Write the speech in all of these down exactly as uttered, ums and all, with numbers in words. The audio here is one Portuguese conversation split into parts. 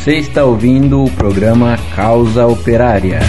Você está ouvindo o programa Causa Operária.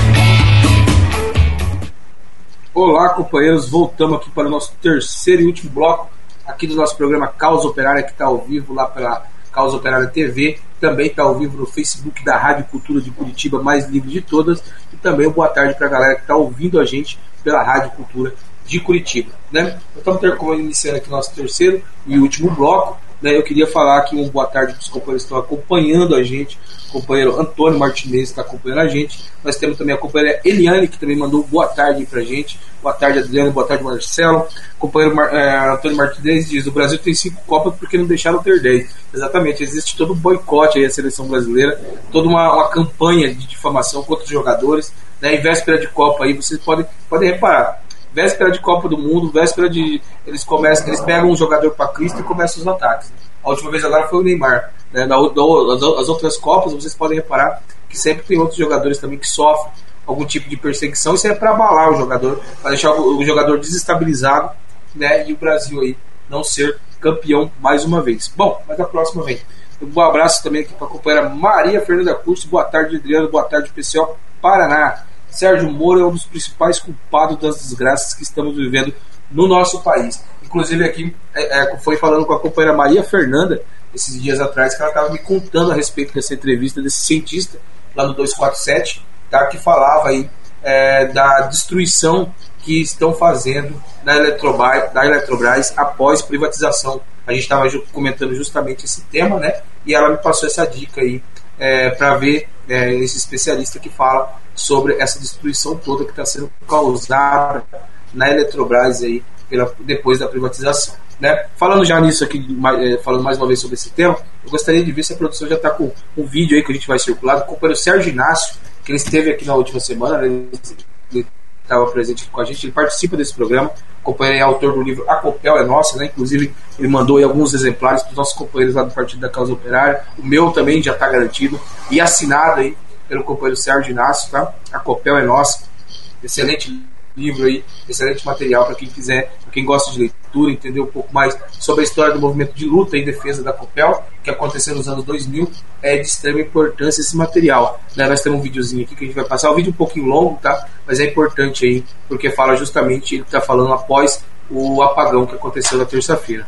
Olá, companheiros, voltamos aqui para o nosso terceiro e último bloco aqui do nosso programa Causa Operária, que está ao vivo lá pela Causa Operária T V, também está ao vivo no Facebook da Rádio Cultura de Curitiba, mais livre de todas, e também um boa tarde para a galera que está ouvindo a gente pela Rádio Cultura de Curitiba, né? Estamos iniciando aqui nosso terceiro e último bloco, né? Eu queria falar aqui um boa tarde para os companheiros que estão acompanhando a gente. O companheiro Antônio Martinez está acompanhando a gente. Nós temos também a companheira Eliane, que também mandou boa tarde para a gente. Boa tarde, Adriano. Boa tarde, Marcelo. O companheiro Mar, é, Antônio Martinez diz: o Brasil tem cinco Copas porque não deixaram ter dez. Exatamente, existe todo um boicote aí à seleção brasileira, toda uma, uma campanha de difamação contra os jogadores, né? Em véspera de Copa aí, vocês podem, podem reparar. Véspera de Copa do Mundo, véspera de. Eles começam, eles pegam um jogador para Cristo e começam os ataques. A última vez agora foi o Neymar, né? Na, na, as outras Copas, vocês podem reparar que sempre tem outros jogadores também que sofrem algum tipo de perseguição. Isso é para abalar o jogador, para deixar o, o jogador desestabilizado, né? E o Brasil aí não ser campeão mais uma vez. Bom, mas a próxima vem. Um bom abraço também aqui para a companheira Maria Fernanda Curso. Boa tarde, Adriano. Boa tarde, pessoal. Paraná. Sérgio Moro é um dos principais culpados das desgraças que estamos vivendo no nosso país. Inclusive aqui é, é, foi falando com a companheira Maria Fernanda esses dias atrás, que ela estava me contando a respeito dessa entrevista desse cientista lá no duzentos e quarenta e sete, tá, que falava aí é, da destruição que estão fazendo na Eletrobras, da Eletrobras após privatização. A gente estava comentando justamente esse tema, né? E ela me passou essa dica aí é, para ver é, esse especialista que fala sobre essa destruição toda que está sendo causada na Eletrobras aí pela, depois da privatização, né? Falando já nisso aqui, falando mais uma vez sobre esse tema, eu gostaria de ver se a produção já está com um vídeo aí que a gente vai circular do companheiro Sérgio Inácio, que ele esteve aqui na última semana, né? Ele estava presente com a gente, ele participa desse programa. O companheiro é autor do livro A Copel é Nossa, né? Inclusive ele mandou aí alguns exemplares para os nossos companheiros lá do Partido da Causa Operária. O meu também já está garantido e assinado aí pelo companheiro Sérgio Inácio, tá? A Copel é Nossa. Excelente livro aí, excelente material para quem quiser, para quem gosta de leitura, entender um pouco mais sobre a história do movimento de luta em defesa da Copel, que aconteceu nos anos dois mil. É de extrema importância esse material, né? Nós temos um videozinho aqui que a gente vai passar, um vídeo um pouquinho longo, tá? Mas é importante aí, porque fala justamente, ele está falando após o apagão que aconteceu na terça-feira.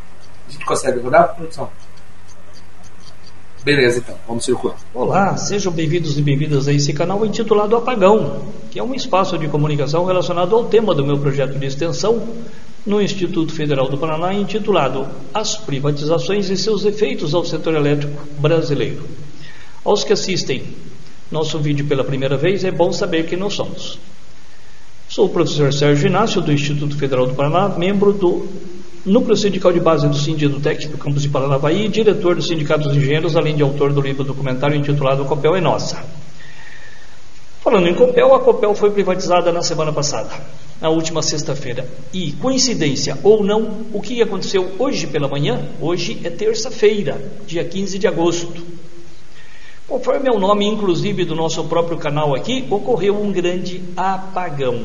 A gente consegue rodar, produção? Beleza, então, vamos circular. Olá, sejam bem-vindos e bem-vindas a esse canal intitulado Apagão, que é um espaço de comunicação relacionado ao tema do meu projeto de extensão no Instituto Federal do Paraná, intitulado As Privatizações e seus efeitos ao setor elétrico brasileiro. Aos que assistem nosso vídeo pela primeira vez, é bom saber quem nós somos. Sou o professor Sérgio Inácio, do Instituto Federal do Paraná, membro do Núcleo Sindical de Base do Sindidutec do campus de Paranavaí e diretor do Sindicato dos Engenheiros, além de autor do livro documentário intitulado A Copel é Nossa. Falando em Copel, a Copel foi privatizada na semana passada, na última sexta-feira. E, coincidência ou não, o que aconteceu hoje pela manhã? Hoje é terça-feira, dia quinze de agosto. Conforme é o nome, inclusive, do nosso próprio canal aqui, ocorreu um grande apagão.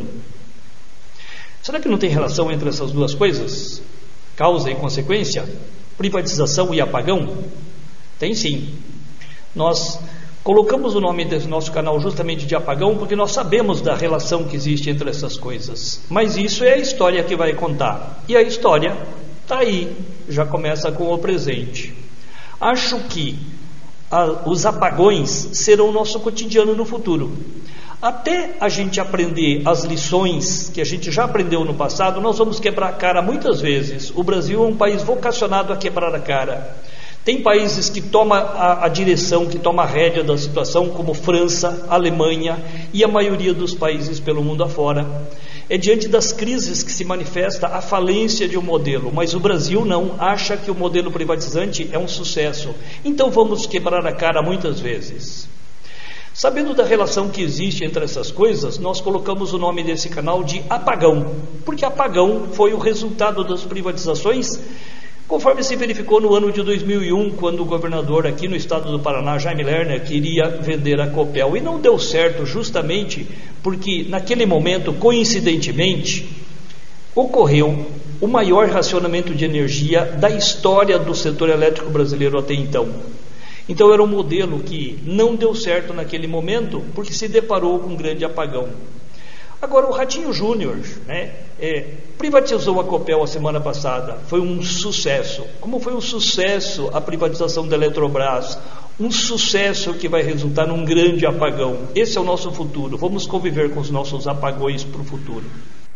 Será que não tem relação entre essas duas coisas? Causa e consequência? Privatização e apagão? Tem sim. Nós colocamos o nome desse nosso canal justamente de apagão porque nós sabemos da relação que existe entre essas coisas. Mas isso é a história que vai contar. E a história está aí, já começa com o presente. Acho que a, os apagões serão o nosso cotidiano no futuro. Até a gente aprender as lições que a gente já aprendeu no passado, nós vamos quebrar a cara muitas vezes. O Brasil é um país vocacionado a quebrar a cara. Tem países que tomam a, a direção, que tomam a rédea da situação, como França, Alemanha e a maioria dos países pelo mundo afora. É diante das crises que se manifesta a falência de um modelo, mas o Brasil não, acha que o modelo privatizante é um sucesso. Então vamos quebrar a cara muitas vezes. Sabendo da relação que existe entre essas coisas, nós colocamos o nome desse canal de Apagão, porque apagão foi o resultado das privatizações, conforme se verificou no ano de dois mil e um, quando o governador aqui no estado do Paraná, Jaime Lerner, queria vender a Copel, e não deu certo justamente porque naquele momento, coincidentemente, ocorreu o maior racionamento de energia da história do setor elétrico brasileiro até então. Então era um modelo que não deu certo naquele momento, porque se deparou com um grande apagão. Agora, o Ratinho Júnior, né, é, privatizou a Copel a semana passada, foi um sucesso. Como foi um sucesso a privatização da Eletrobras? Um sucesso que vai resultar num grande apagão. Esse é o nosso futuro. Vamos conviver com os nossos apagões para o futuro.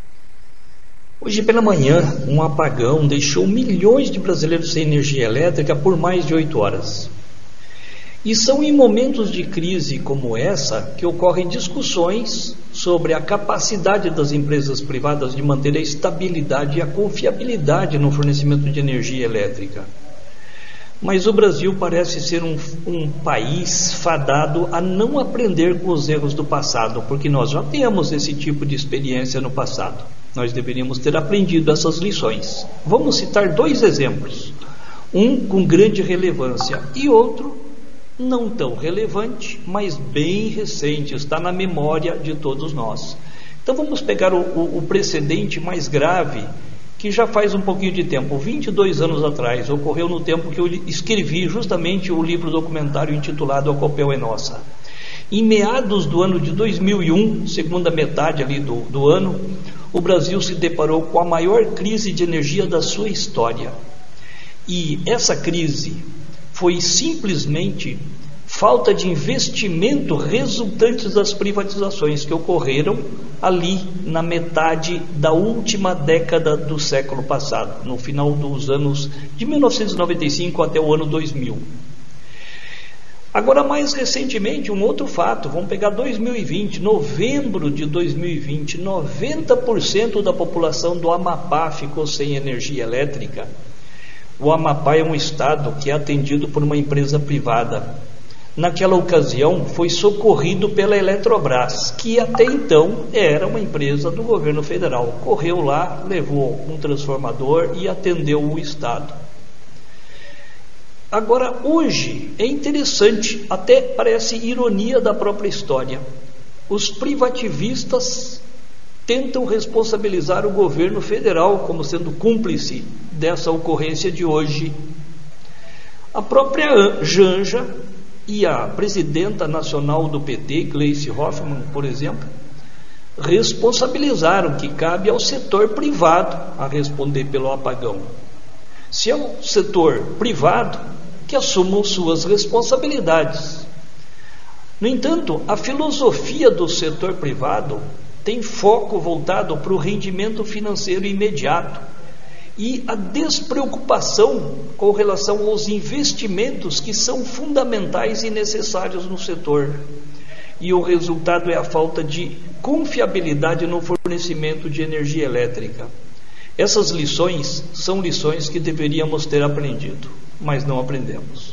Hoje pela manhã, um apagão deixou milhões de brasileiros sem energia elétrica por mais de oito horas. E são em momentos de crise como essa que ocorrem discussões sobre a capacidade das empresas privadas de manter a estabilidade e a confiabilidade no fornecimento de energia elétrica. Mas o Brasil parece ser um, um país fadado a não aprender com os erros do passado, porque nós já temos esse tipo de experiência no passado. Nós deveríamos ter aprendido essas lições. Vamos citar dois exemplos, um com grande relevância e outro não tão relevante, mas bem recente, está na memória de todos nós. Então vamos pegar o, o, o precedente mais grave, que já faz um pouquinho de tempo, vinte e dois anos atrás, ocorreu no tempo que eu escrevi justamente o livro documentário intitulado A Copel é Nossa. Em meados do ano de dois mil e um, segunda metade ali do, do ano, o Brasil se deparou com a maior crise de energia da sua história. E essa crise foi simplesmente falta de investimento resultante das privatizações que ocorreram ali na metade da última década do século passado, no final dos anos de mil novecentos e noventa e cinco até o ano dois mil. Agora, mais recentemente, um outro fato, vamos pegar dois mil e vinte, novembro de dois mil e vinte, noventa por cento da população do Amapá ficou sem energia elétrica. O Amapá é um estado que é atendido por uma empresa privada. Naquela ocasião foi socorrido pela Eletrobras, que até então era uma empresa do governo federal. Correu lá, levou um transformador e atendeu o estado. Agora, hoje, é interessante, até parece ironia da própria história. Os privativistas tentam responsabilizar o governo federal como sendo cúmplice dessa ocorrência de hoje. A própria Janja e a presidenta nacional do P T, Gleisi Hoffmann, por exemplo, responsabilizaram que cabe ao setor privado a responder pelo apagão. Se é o setor privado, que assumam suas responsabilidades. No entanto, a filosofia do setor privado tem foco voltado para o rendimento financeiro imediato e a despreocupação com relação aos investimentos que são fundamentais e necessários no setor. E o resultado é a falta de confiabilidade no fornecimento de energia elétrica. Essas lições são lições que deveríamos ter aprendido, mas não aprendemos.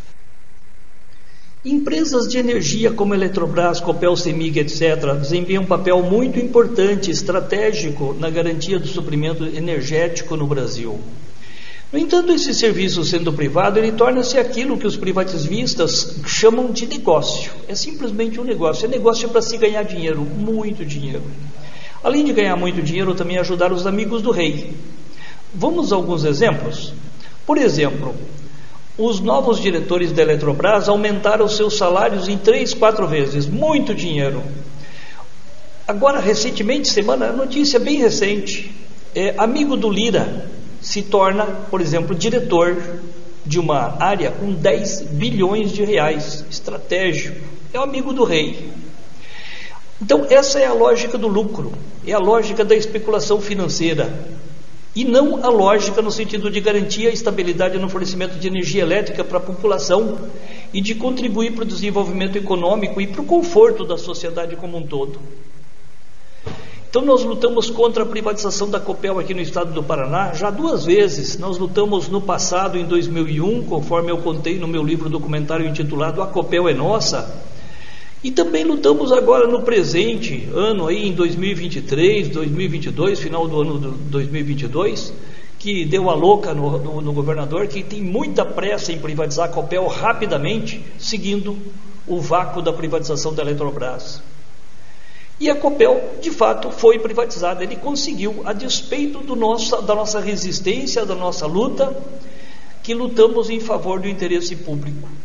Empresas de energia como Eletrobras, Copel, Semig, etcétera desempenham um papel muito importante, estratégico na garantia do suprimento energético no Brasil. No entanto, esse serviço sendo privado, ele torna-se aquilo que os privativistas chamam de negócio. É simplesmente um negócio, é negócio para se ganhar dinheiro, muito dinheiro. Além de ganhar muito dinheiro, também ajudar os amigos do rei. Vamos a alguns exemplos? Por exemplo, os novos diretores da Eletrobras aumentaram seus salários em três, quatro vezes, muito dinheiro. Agora, recentemente, semana, notícia bem recente, é, amigo do Lira se torna, por exemplo, diretor de uma área com dez bilhões de reais, estratégico, é o amigo do rei. Então, essa é a lógica do lucro, é a lógica da especulação financeira, e não a lógica no sentido de garantir a estabilidade no fornecimento de energia elétrica para a população e de contribuir para o desenvolvimento econômico e para o conforto da sociedade como um todo. Então, nós lutamos contra a privatização da Copel aqui no estado do Paraná já duas vezes. Nós lutamos no passado, em dois mil e um, conforme eu contei no meu livro documentário intitulado A Copel é Nossa. E também lutamos agora no presente ano, aí em dois mil e vinte e três, dois mil e vinte e dois, final do ano de dois mil e vinte e dois, que deu a louca no, no, no governador, que tem muita pressa em privatizar a Copel rapidamente, seguindo o vácuo da privatização da Eletrobras. E a Copel, de fato, foi privatizada. Ele conseguiu, a despeito do nosso, da nossa resistência, da nossa luta, que lutamos em favor do interesse público.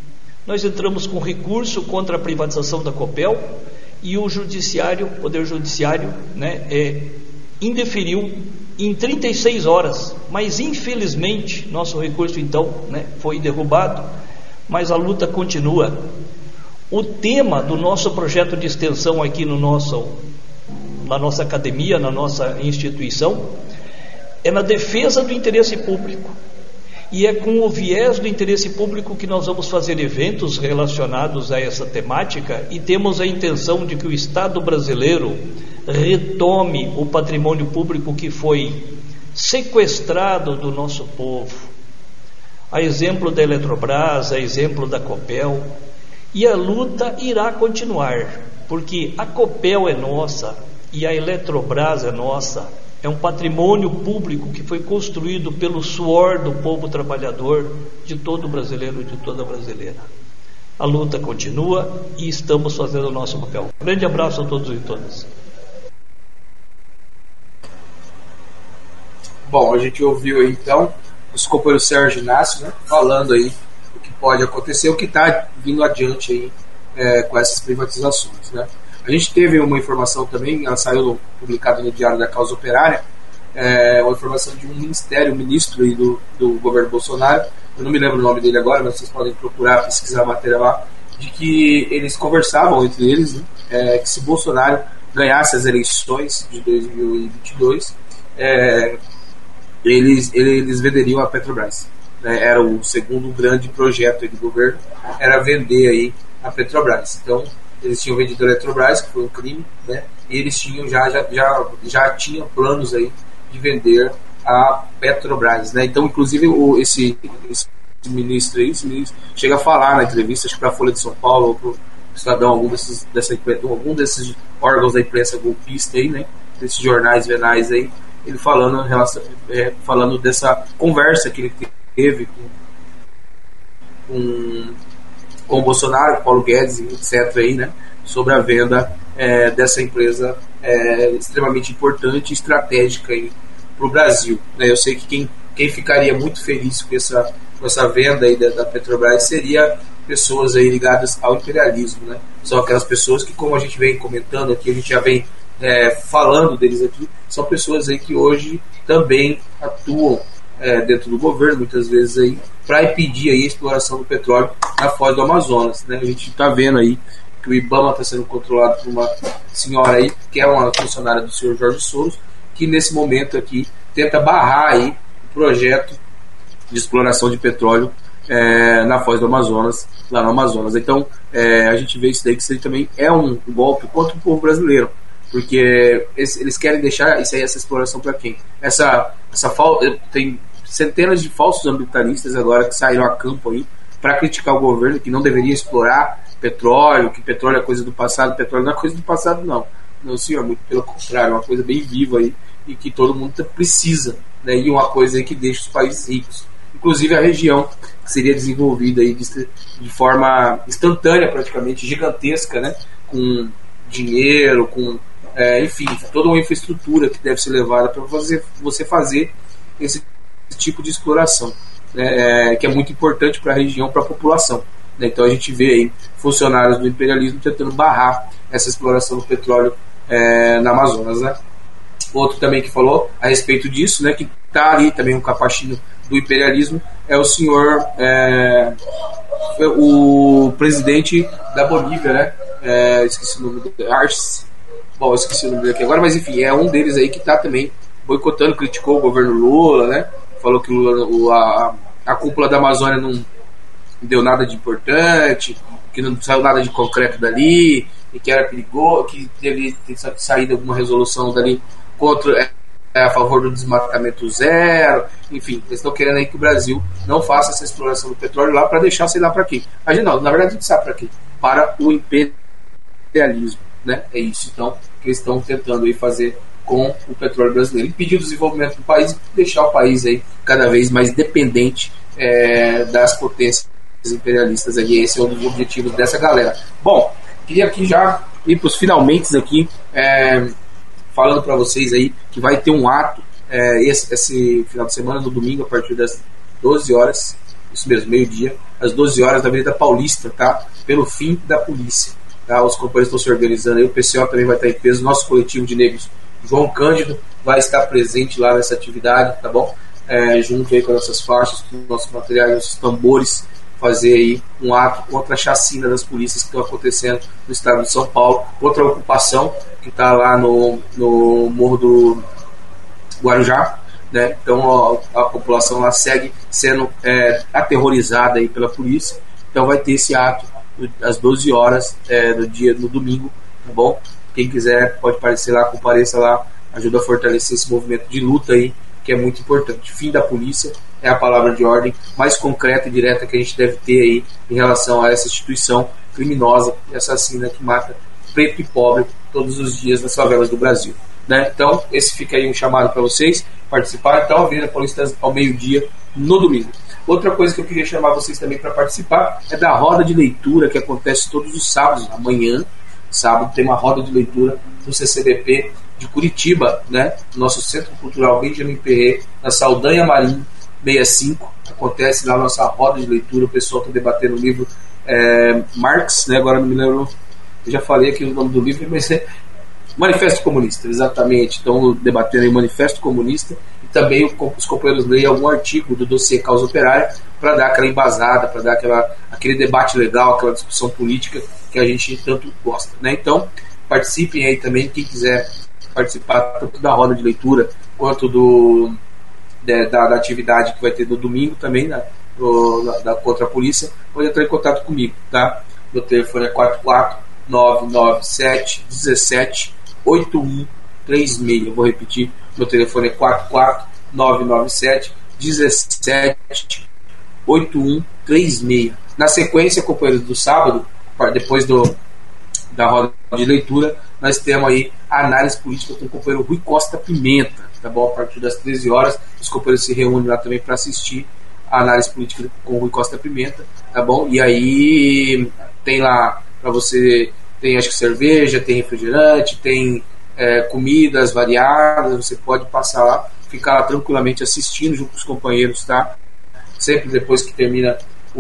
nós entramos com recurso contra a privatização da Copel e o judiciário, o Poder Judiciário, né, é, indeferiu em trinta e seis horas, mas infelizmente nosso recurso então, né, foi derrubado, mas a luta continua. O tema do nosso projeto de extensão aqui no nosso, na nossa academia, na nossa instituição, é na defesa do interesse público. E é com o viés do interesse público que nós vamos fazer eventos relacionados a essa temática, e temos a intenção de que o Estado brasileiro retome o patrimônio público que foi sequestrado do nosso povo. A exemplo da Eletrobras, a exemplo da Copel, e a luta irá continuar, porque a Copel é nossa e a Eletrobras é nossa. É um patrimônio público que foi construído pelo suor do povo trabalhador, de todo brasileiro e de toda brasileira. A luta continua e estamos fazendo o nosso papel. Um grande abraço a todos e todas. Bom, a gente ouviu aí, então o companheiro Sérgio Inácio, né, falando aí o que pode acontecer, o que está vindo adiante aí é, com essas privatizações, né? A gente teve uma informação também, ela saiu publicada no Diário da Causa Operária, é, uma informação de um ministério, um ministro aí do, do governo Bolsonaro, eu não me lembro o nome dele agora, mas vocês podem procurar, pesquisar a matéria lá, de que eles conversavam entre eles, né, é, que se Bolsonaro ganhasse as eleições de dois mil e vinte e dois, é, eles, eles venderiam a Petrobras. Né, era o segundo grande projeto aí do governo, era vender aí a Petrobras. Então, eles tinham vendido a Eletrobras, que foi um crime, né? E eles tinham já, já, já, já tinham planos aí de vender a Petrobras, né? Então, inclusive, o, esse, esse ministro aí, esse ministro chega a falar na entrevista, acho que para a Folha de São Paulo ou para o Estadão, algum desses, dessa, algum desses órgãos da imprensa golpista aí, né? Desses jornais venais aí, ele falando, é, falando dessa conversa que ele teve com, com com o Bolsonaro, Paulo Guedes, etcétera aí, né, sobre a venda é, dessa empresa é, extremamente importante e estratégica para o Brasil. Né? Eu sei que quem, quem ficaria muito feliz com essa, com essa venda aí da, da Petrobras seria pessoas aí ligadas ao imperialismo, né? São aquelas pessoas que, como a gente vem comentando aqui, a gente já vem é, falando deles aqui, são pessoas aí que hoje também atuam É, dentro do governo, muitas vezes aí, para impedir aí a exploração do petróleo na foz do Amazonas, né? A gente está vendo aí que o IBAMA está sendo controlado por uma senhora aí, que é uma funcionária do senhor Jorge Soros, que nesse momento aqui tenta barrar aí o projeto de exploração de petróleo é, na foz do Amazonas, lá no Amazonas. Então, é, a gente vê isso daí, que isso aí também é um golpe contra o povo brasileiro, porque eles querem deixar isso aí, essa exploração para quem? Essa, essa falta, tem centenas de falsos ambientalistas agora que saíram a campo aí para criticar o governo, que não deveria explorar petróleo, que petróleo é coisa do passado. Petróleo não é coisa do passado, não. Não, senhor, muito pelo contrário, é uma coisa bem viva aí e que todo mundo precisa, né? E uma coisa aí que deixa os países ricos, inclusive a região, que seria desenvolvida aí de, de forma instantânea, praticamente gigantesca, né? Com dinheiro, com é, enfim, toda uma infraestrutura que deve ser levada para você, você fazer esse tipo de exploração, né, é, que é muito importante para a região, para a população, né? Então a gente vê aí funcionários do imperialismo tentando barrar essa exploração do petróleo é, na Amazonas, né? Outro também que falou a respeito disso, né, que está ali também um capachinho do imperialismo, é o senhor é, o presidente da Bolívia, né? É, esqueci o nome do Arce. Bom, eu esqueci o nome dele aqui agora, mas enfim, é um deles aí que está também boicotando, criticou o governo Lula, né? Falou que Lula, o, a, a cúpula da Amazônia não deu nada de importante, que não saiu nada de concreto dali, e que era perigoso, que teve saído alguma resolução dali contra, é, a favor do desmatamento zero. Enfim, eles estão querendo aí que o Brasil não faça essa exploração do petróleo lá para deixar, sei lá para quê. A gente não, na verdade a gente sabe para quê. Para o imperialismo, né? É isso então que eles estão tentando aí fazer com o petróleo brasileiro, impedir o desenvolvimento do país e deixar o país aí cada vez mais dependente é, das potências imperialistas ali. Esse é um dos objetivos dessa galera. Bom, queria aqui já ir para os finalmente aqui, é, falando para vocês aí que vai ter um ato é, esse, esse final de semana, no domingo, a partir das doze horas, isso mesmo, meio-dia, às doze horas, na Avenida Paulista, tá? Pelo fim da polícia. Tá? Os companheiros estão se organizando aí, o P C O também vai estar em peso, nosso coletivo de negros, João Cândido, vai estar presente lá nessa atividade, tá bom? É, junto aí com as nossas faixas, com os nossos materiais, nossos tambores, fazer aí um ato contra a chacina das polícias que estão acontecendo no estado de São Paulo, contra a ocupação que está lá no, no Morro do Guarujá, né? Então a, a população lá segue sendo é, aterrorizada aí pela polícia, então vai ter esse ato às doze horas é, no dia, no domingo, tá bom? Quem quiser pode aparecer lá, compareça lá, ajuda a fortalecer esse movimento de luta aí, que é muito importante. Fim da polícia é a palavra de ordem mais concreta e direta que a gente deve ter aí em relação a essa instituição criminosa e assassina que mata preto e pobre todos os dias nas favelas do Brasil, né? Então, esse fica aí um chamado para vocês participar. Então, a Avenida Paulista ao meio-dia no domingo. Outra coisa que eu queria chamar vocês também para participar é da roda de leitura que acontece todos os sábados. Amanhã, sábado, tem uma roda de leitura do C C B P de Curitiba, né? Nosso Centro Cultural Benjamin Perret, na Saldanha Marim sessenta e cinco. Acontece lá a nossa roda de leitura. O pessoal está debatendo o livro é, Marx, né? Agora não me lembro, eu já falei aqui o nome do livro, mas é Manifesto Comunista, exatamente. Estão debatendo o Manifesto Comunista e também os companheiros leem algum artigo do dossiê Causa Operária para dar aquela embasada, para dar aquela, aquele debate legal, aquela discussão política que a gente tanto gosta, né? Então, participem aí também, quem quiser participar tanto da roda de leitura quanto do, de, da, da atividade que vai ter no domingo também, né, do, da, da contra a polícia, pode entrar em contato comigo, tá? Meu telefone é quatro quatro nove nove sete um sete oito um três seis. Eu vou repetir, meu telefone é quatro quatro nove nove sete um sete oito um três seis. Na sequência, companheiros, do sábado, depois do, da roda de leitura, nós temos aí a análise política com o companheiro Rui Costa Pimenta, tá bom? A partir das treze horas, os companheiros se reúnem lá também para assistir a análise política com o Rui Costa Pimenta, tá bom? E aí tem lá para você, tem acho que cerveja, tem refrigerante, tem é, comidas variadas, você pode passar lá, ficar lá tranquilamente assistindo junto com os companheiros, tá? Sempre depois que termina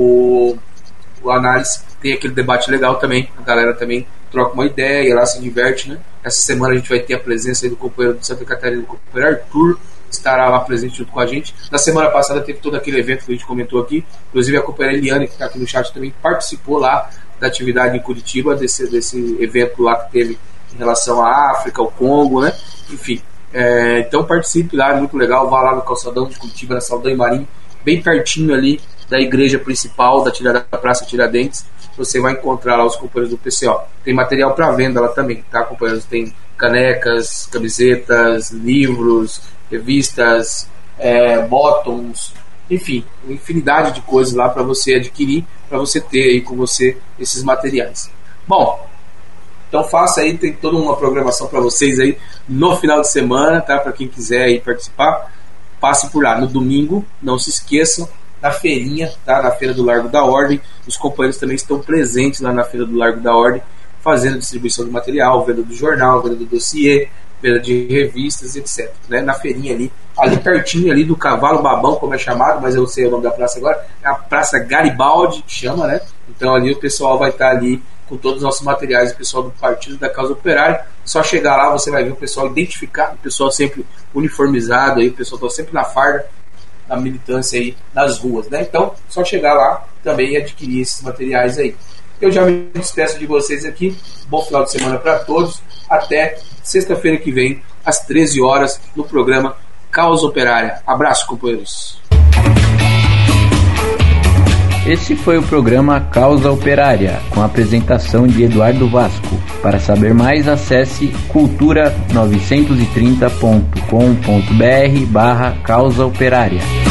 o, o análise, tem aquele debate legal também, a galera também troca uma ideia, lá se diverte, né? Essa semana a gente vai ter a presença aí do companheiro de Santa Catarina, do companheiro Arthur, estará lá presente junto com a gente. Na semana passada teve todo aquele evento que a gente comentou aqui, inclusive a companheira Eliane, que está aqui no chat, também participou lá da atividade em Curitiba, desse, desse evento lá que teve em relação à África, ao Congo, né? Enfim, é, então participe lá, é muito legal, vá lá no calçadão de Curitiba, na Saldanha Marim, bem pertinho ali da igreja principal da, Tira, da Praça Tiradentes. Você vai encontrar lá os companheiros do P C O. Tem material para venda lá também, tá, companheiros? Tem canecas, camisetas, livros, revistas, é, bottoms, enfim, uma infinidade de coisas lá para você adquirir, para você ter aí com você esses materiais. Bom, então faça aí, tem toda uma programação para vocês aí no final de semana, tá? Para quem quiser aí participar, passe por lá. No domingo, não se esqueçam, na feirinha, tá? Na Feira do Largo da Ordem, os companheiros também estão presentes lá na Feira do Largo da Ordem, fazendo distribuição do material, venda do jornal, venda do dossiê, venda de revistas, etcétera. Né? Na feirinha ali, ali pertinho ali do Cavalo Babão, como é chamado, mas eu sei o nome da praça agora, é a Praça Garibaldi, que chama, né? Então ali o pessoal vai estar ali com todos os nossos materiais, o pessoal do Partido da Causa Operária. Só chegar lá, você vai ver o pessoal identificado, o pessoal sempre uniformizado, aí, o pessoal está sempre na farda, na militância aí nas ruas, né? Então, só chegar lá também e adquirir esses materiais aí. Eu já me despeço de vocês aqui. Bom final de semana para todos. Até sexta-feira que vem, às treze horas, no programa Causa Operária. Abraço, companheiros. Esse foi o programa Causa Operária, com a apresentação de Eduardo Vasco. Para saber mais, acesse cultura novecentos e trinta ponto com ponto br barra Causa Operária.